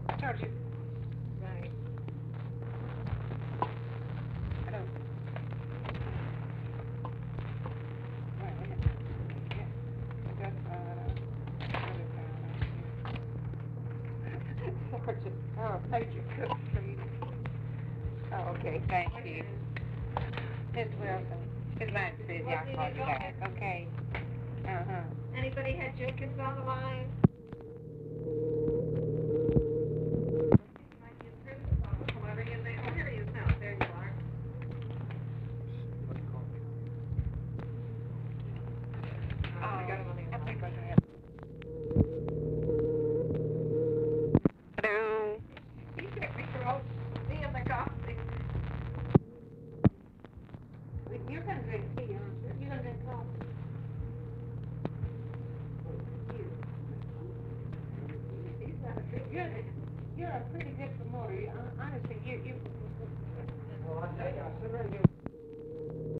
Told you. Right. I don't. Wait a minute. Yeah. That's, Sergeant, Major Cook Street. Oh, okay, thank you. Miss Wilson, his line says y'all call you back, okay? Uh-huh. Anybody had Jenkins on the line? Might be approved, however you may, oh, here he is now, there you are. I got him on the I think I line. have. Hello? He said we throw me in the coffee. You're gonna drink tea, aren't you? You're gonna drink coffee? He's not a big You're a pretty good promoter. Honestly, you. Well, I tell you, I sit right here.